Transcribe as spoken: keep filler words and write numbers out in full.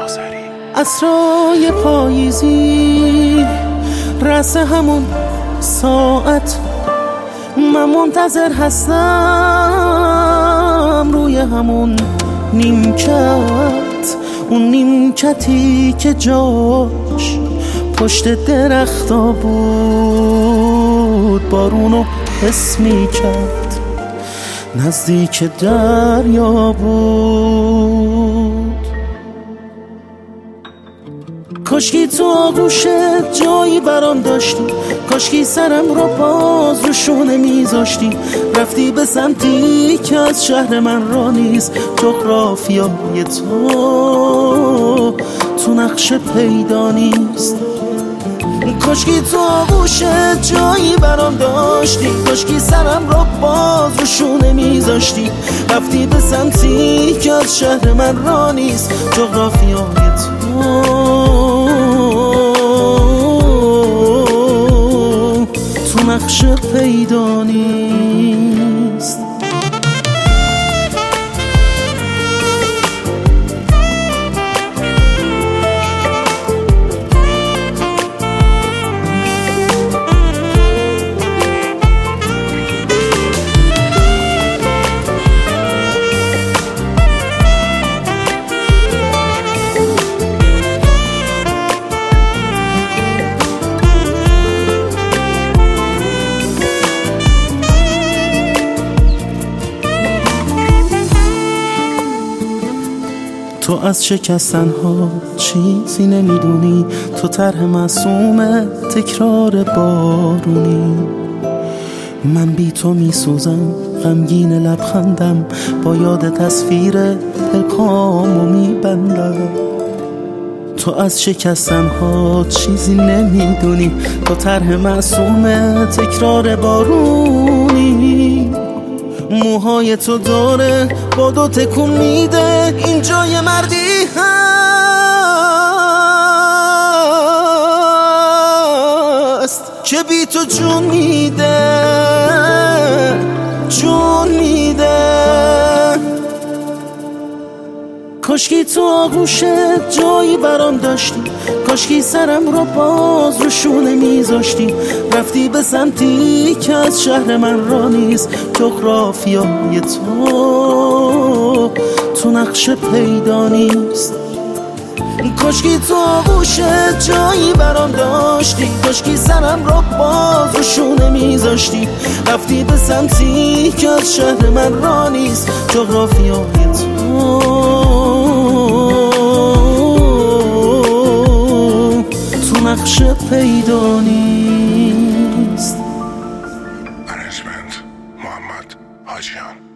عصرای پاییزی رأس همون ساعت من منتظر هستم روی همون نیمکت، اون نیمکتی که جاش پشت درختا بود، بارونو حس می کرد نزدیک دریا بود. کاشکی تو آغوشت جایی برام داشتی، کاشکی سرم رو باز رو شونه میذاشتی، رفتی به سمتی که از شهر من را نیست، جغرافیای تو تو نقشه پیدا نیست. کاشکی تو آغوشت جایی برام داشتی، کاشکی سرم رو باز رو شونه میذاشتی، رفتی به سمتی که از شهر من را نیست، جغرافیای تو تو نقشه پیدا نیست. تو از شکستن ها چیزی نمیدونی، تو طرح معصوم تکرار بارونی. من بی تو میسوزم غمگین لبخندم، با یاد تصویر پلکامو میبندم. تو از شکستن ها چیزی نمیدونی، تو طرح معصوم تکرار بارونی. موهای تو داره با دو تکون میده، این جای مردی هست که بی تو جون میده، جون میده. کاشکی تو آغوشت جایی برام داشتی، کاشکی سرم رو باز رو شونه میذاشتی، رفتی به سمتی که از شهر من را نیست، جغرافیای تو تو نقشه پیدا نیست. کاشکی تو آغوشت جایی برام داشتی، کاشکی سرم رو باز رو شونه میذاشتی، رفتی به سمتی که از شهر من را نیست، جغرافیای تو تو نقشه پیدا نیست. منیجمنت محمد حاجیان.